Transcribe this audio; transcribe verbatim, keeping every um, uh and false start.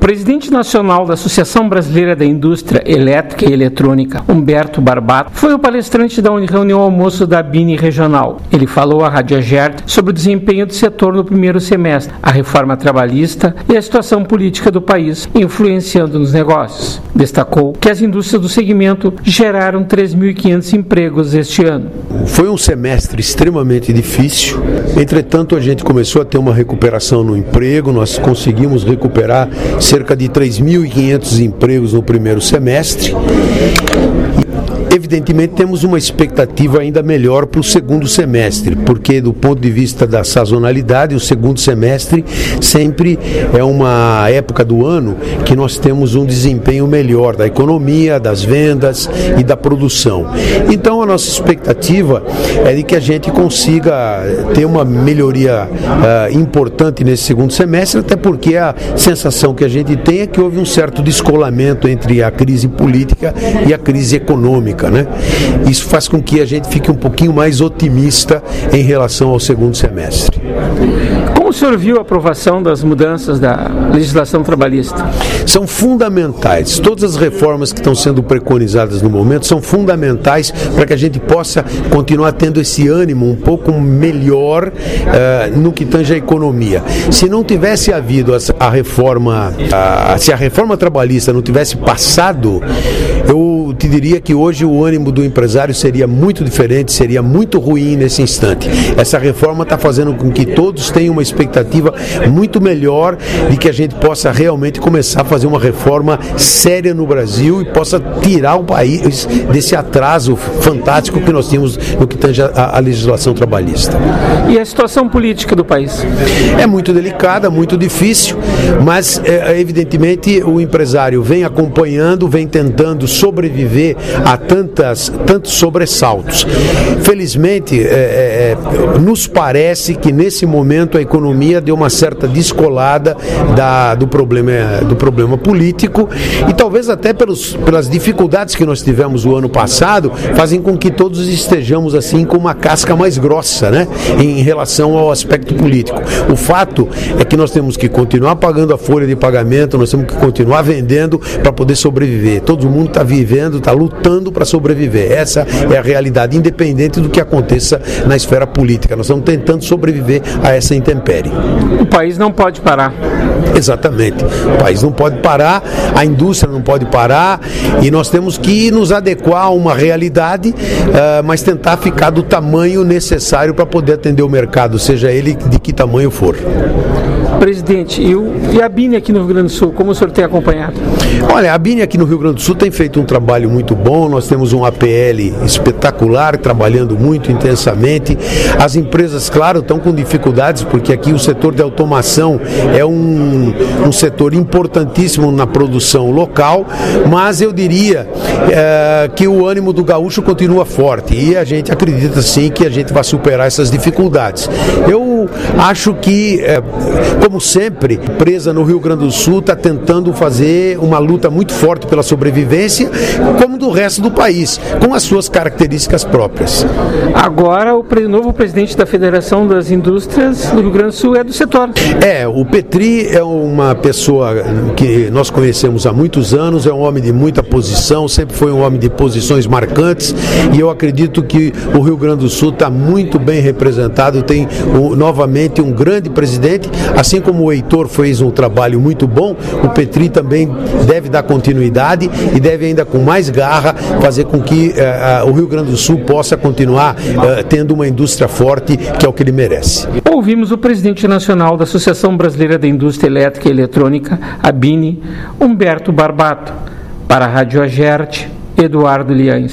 presidente nacional da Associação Brasileira da Indústria Elétrica e Eletrônica, Humberto Barbato, foi o palestrante da reunião almoço da ABINE Regional. Ele falou à Rádio Agerte sobre o desempenho do setor no primeiro semestre, a reforma trabalhista e a situação política do país, influenciando nos negócios. Destacou que as indústrias do segmento geraram três mil e quinhentos empregos este ano. Foi um semestre extremamente difícil, entretanto a gente começou a ter uma recuperação no emprego, nós conseguimos recuperar cerca de três mil e quinhentos empregos no primeiro semestre. Evidentemente temos uma expectativa ainda melhor para o segundo semestre, porque do ponto de vista da sazonalidade, o segundo semestre sempre é uma época do ano que nós temos um desempenho melhor da economia, das vendas e da produção. Então a nossa expectativa é de que a gente consiga ter uma melhoria uh, importante nesse segundo semestre, até porque a sensação que a gente tem é que houve um certo descolamento entre a crise política e a crise econômica, né? Isso faz com que a gente fique um pouquinho mais otimista em relação ao segundo semestre. Como o senhor viu a aprovação das mudanças da legislação trabalhista? São fundamentais. Todas as reformas que estão sendo preconizadas no momento são fundamentais para que a gente possa continuar tendo esse ânimo um pouco melhor uh, no que tange a economia. Se não tivesse havido a, a reforma, a, se a reforma trabalhista não tivesse passado, eu te diria que hoje o ânimo do empresário seria muito diferente, seria muito ruim nesse instante. Essa reforma está fazendo com que todos tenham uma expectativa muito melhor de que a gente possa realmente começar a fazer uma reforma séria no Brasil e possa tirar o país desse atraso fantástico que nós temos no que tange a, a legislação trabalhista. E a situação política do país? É muito delicada, muito difícil, mas é, evidentemente o empresário vem acompanhando, vem tentando sobreviver a tantas, tantos sobressaltos. Felizmente, é, é, nos parece que nesse momento a economia deu uma certa descolada da, do, problema, do problema político e talvez até pelos, pelas dificuldades que nós tivemos o ano passado, fazem com que todos estejamos assim com uma casca mais grossa, né, em relação ao aspecto político. O fato é que nós temos que continuar pagando a folha de pagamento, nós temos que continuar vendendo para poder sobreviver. Todo mundo está vivendo, está lutando para sobreviver. Essa é a realidade, independente do que aconteça na esfera política. Nós estamos tentando sobreviver a essa intempérie. O país não pode parar. Exatamente. O país não pode parar, a indústria não pode parar e nós temos que nos adequar a uma realidade, uh, mas tentar ficar do tamanho necessário para poder atender o mercado, seja ele de que tamanho for. Presidente, e, o, e a ABINE aqui no Rio Grande do Sul, como o senhor tem acompanhado? Olha, a ABINE aqui no Rio Grande do Sul tem feito um trabalho muito bom, nós temos um A P L espetacular, trabalhando muito intensamente. As empresas, claro, estão com dificuldades, porque aqui o setor de automação é um, um setor importantíssimo na produção local, mas eu diria é, que o ânimo do gaúcho continua forte e a gente acredita sim que a gente vai superar essas dificuldades. Eu acho que, é, como sempre, a empresa no Rio Grande do Sul está tentando fazer uma luta muito forte pela sobrevivência, como do resto do país, com as suas características próprias. Agora, o novo presidente da Federação das Indústrias do Rio Grande do Sul é do setor. É, o Petri é uma pessoa que nós conhecemos há muitos anos, é um homem de muita posição, sempre foi um homem de posições marcantes e eu acredito que o Rio Grande do Sul está muito bem representado, tem o, novamente um grande presidente, assim como o Heitor fez um trabalho muito bom, o Petri também deve dar continuidade e deve ainda com mais garra fazer com que uh, uh, o Rio Grande do Sul possa continuar uh, tendo uma indústria forte, que é o que ele merece. Ouvimos o presidente nacional da Associação Brasileira da Indústria Elétrica e Eletrônica, ABINE, Humberto Barbato. Para a Rádio Agerte, Eduardo Liães.